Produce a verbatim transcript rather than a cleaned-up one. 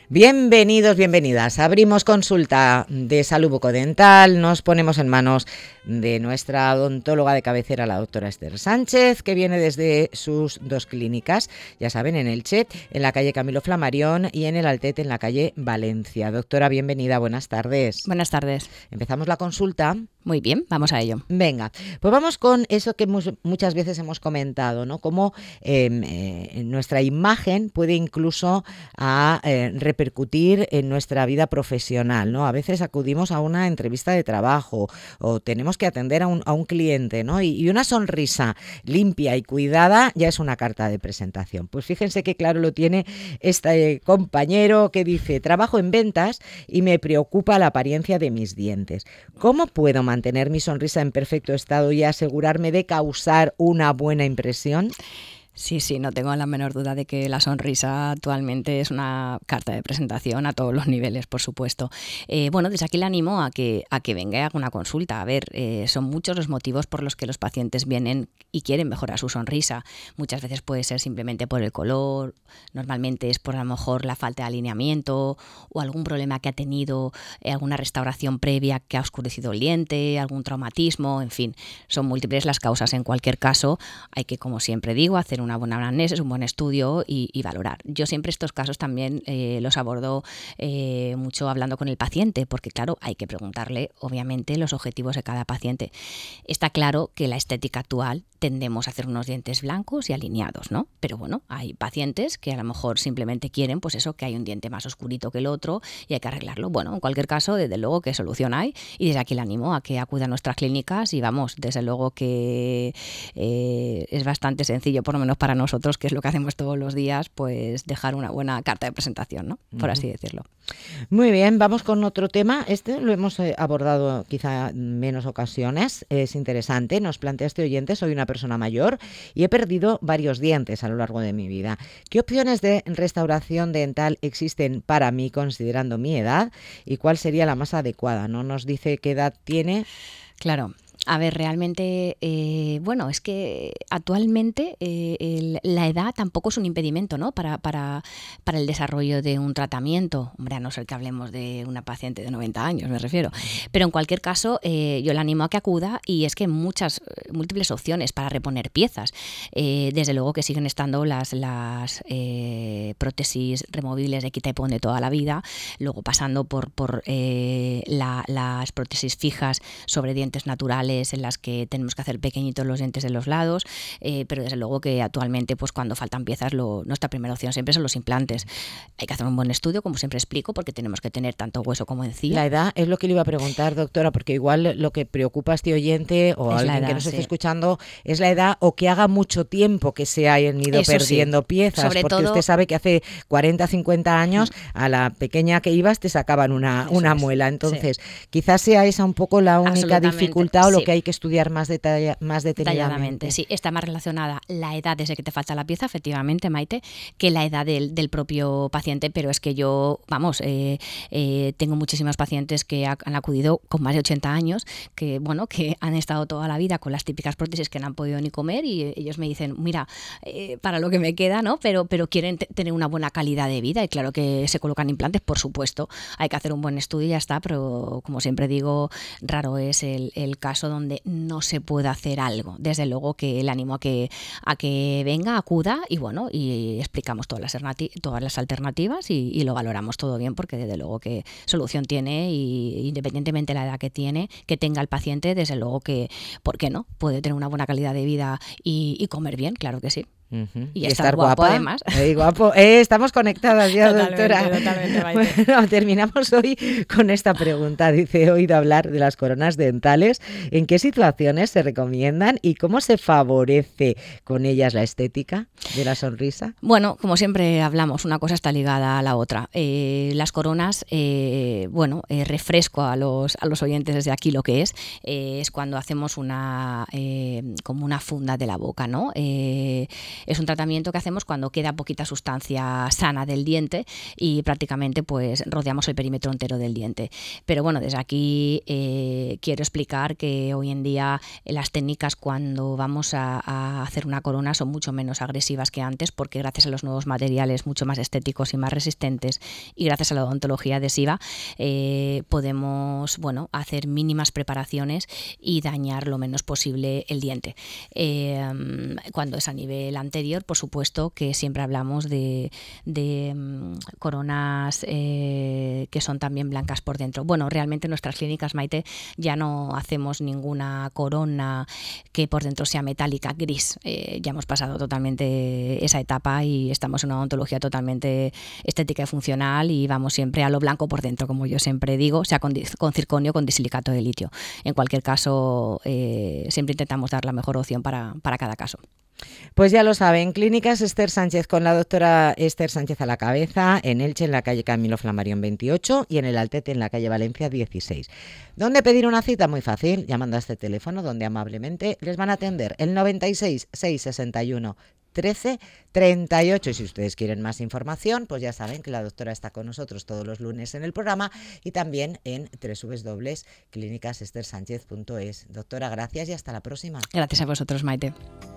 Bienvenidos, bienvenidas. Abrimos consulta de salud bucodental. Nos ponemos en manos de nuestra odontóloga de cabecera, la doctora Esther Sánchez, que viene desde sus dos clínicas, ya saben, en Elche, en la calle Camilo Flammarion, y en el Altete, en la calle Valencia. Doctora, bienvenida, buenas tardes. Buenas tardes. Empezamos la consulta. Muy bien, vamos a ello. Venga, pues vamos con eso que hemos, muchas veces hemos comentado, ¿no? Cómo eh, eh, nuestra imagen puede incluso a, eh, repercutir en nuestra vida profesional, ¿no? A veces acudimos a una entrevista de trabajo o tenemos que atender a un, a un cliente, ¿no? Y, y una sonrisa limpia y cuidada ya es una carta de presentación. Pues fíjense qué claro lo tiene este compañero que dice: trabajo en ventas y me preocupa la apariencia de mis dientes. ¿Cómo puedo mantener mi sonrisa en perfecto estado y asegurarme de causar una buena impresión? Sí, sí, no tengo la menor duda de que la sonrisa actualmente es una carta de presentación a todos los niveles, por supuesto. Eh, bueno, desde aquí le animo a que, a que venga y haga una consulta. A ver, eh, son muchos los motivos por los que los pacientes vienen y quieren mejorar su sonrisa. Muchas veces puede ser simplemente por el color, normalmente es por a lo mejor la falta de alineamiento o algún problema que ha tenido, eh, alguna restauración previa que ha oscurecido el diente, algún traumatismo, en fin, son múltiples las causas. En cualquier caso, hay que, como siempre digo, hacer una buena anamnesis, un buen estudio y, y valorar. Yo siempre estos casos también eh, los abordo eh, mucho hablando con el paciente, porque claro, hay que preguntarle obviamente los objetivos de cada paciente. Está claro que la estética actual tendemos a hacer unos dientes blancos y alineados, ¿no? Pero bueno, hay pacientes que a lo mejor simplemente quieren, pues eso, que hay un diente más oscurito que el otro y hay que arreglarlo. Bueno, en cualquier caso, desde luego que solución hay y desde aquí le animo a que acuda a nuestras clínicas y vamos, desde luego que eh, es bastante sencillo, por lo menos para nosotros, que es lo que hacemos todos los días, pues dejar una buena carta de presentación, ¿no? Por así decirlo. Muy bien, vamos con otro tema. Este lo hemos abordado quizá en menos ocasiones. Es interesante. Nos plantea este oyente: soy una persona mayor y he perdido varios dientes a lo largo de mi vida. ¿Qué opciones de restauración dental existen para mí considerando mi edad y cuál sería la más adecuada? No nos dice qué edad tiene. Claro. A ver, realmente, eh, bueno, es que actualmente eh, el, la edad tampoco es un impedimento, ¿no? Para, para, para el desarrollo de un tratamiento. Hombre, a no ser que hablemos de una paciente de noventa años, me refiero. Pero en cualquier caso, eh, yo le animo a que acuda y es que hay muchas, múltiples opciones para reponer piezas. Eh, desde luego que siguen estando las, las eh, prótesis removibles de quita y pon de toda la vida, luego pasando por, por eh, la, las prótesis fijas sobre dientes naturales, en las que tenemos que hacer pequeñitos los dientes de los lados, eh, pero desde luego que actualmente pues cuando faltan piezas lo, nuestra primera opción siempre son los implantes. Hay que hacer un buen estudio, como siempre explico, porque tenemos que tener tanto hueso como encía. La edad es lo que le iba a preguntar, doctora, porque igual lo que preocupa a este oyente o a alguien edad, que nos sí. esté escuchando es la edad, o que haga mucho tiempo que se hayan ido Eso perdiendo sí. piezas, Sobre porque todo, usted sabe que hace cuarenta, cincuenta años a la pequeña que ibas te sacaban una, una muela, entonces sí. quizás sea esa un poco la única dificultad o lo sí. que hay que estudiar más, detalla, más detenidamente. detalladamente. Sí, está más relacionada la edad desde que te falta la pieza, efectivamente, Maite, que la edad del, del propio paciente, pero es que yo, vamos, eh, eh, tengo muchísimos pacientes que ha, han acudido con más de ochenta años, que bueno, que han estado toda la vida con las típicas prótesis que no han podido ni comer y ellos me dicen, mira, eh, para lo que me queda, ¿no? Pero, pero quieren t- tener una buena calidad de vida y claro que se colocan implantes, por supuesto, hay que hacer un buen estudio y ya está, pero como siempre digo, raro es el, el caso donde no se puede hacer algo. Desde luego que le animo a que, a que venga, acuda y bueno, y explicamos todas las, alternati- todas las alternativas y, y lo valoramos todo bien, porque desde luego que solución tiene y independientemente de la edad que tiene, que tenga el paciente, desde luego que, ¿por qué no? Puede tener una buena calidad de vida y, y comer bien, claro que sí. Uh-huh. Y, y estar, estar guapo, guapa, además. Eh, guapo. Eh, estamos conectadas ya, Totalmente, doctora. Totalmente, Maite. Bueno, terminamos hoy con esta pregunta. Dice: he oído hablar de las coronas dentales. ¿En qué situaciones se recomiendan y cómo se favorece con ellas la estética de la sonrisa? Bueno, como siempre hablamos, una cosa está ligada a la otra. Eh, las coronas, eh, bueno, eh, refresco a los, a los oyentes desde aquí lo que es, eh, es cuando hacemos una, eh, como una funda de la boca, ¿no? Eh, Es un tratamiento que hacemos cuando queda poquita sustancia sana del diente y prácticamente pues rodeamos el perímetro entero del diente. Pero bueno, desde aquí eh, quiero explicar que hoy en día las técnicas cuando vamos a, a hacer una corona son mucho menos agresivas que antes, porque gracias a los nuevos materiales mucho más estéticos y más resistentes y gracias a la odontología adhesiva eh, podemos, bueno, hacer mínimas preparaciones y dañar lo menos posible el diente. Eh, cuando es a nivel anterior, por supuesto que siempre hablamos de, de um, coronas eh, que son también blancas por dentro. Bueno, realmente en nuestras clínicas, Maite, ya no hacemos ninguna corona que por dentro sea metálica, gris. Eh, ya hemos pasado totalmente esa etapa y estamos en una odontología totalmente estética y funcional y vamos siempre a lo blanco por dentro, como yo siempre digo, sea con, con circonio o con disilicato de litio. En cualquier caso, eh, siempre intentamos dar la mejor opción para, para cada caso. Pues ya lo saben, Clínicas Esther Sánchez con la doctora Esther Sánchez a la cabeza, en Elche en la calle Camilo Flammarion veintiocho y en el Altete en la calle Valencia dieciséis. ¿Dónde pedir una cita? Muy fácil, llamando a este teléfono donde amablemente les van a atender el noventa y seis, seiscientos sesenta y uno, trece treinta y ocho. Y si ustedes quieren más información, pues ya saben que la doctora está con nosotros todos los lunes en el programa y también en doble u doble u doble u punto clínicas ester sánchez punto es. Doctora, gracias y hasta la próxima. Gracias a vosotros, Maite.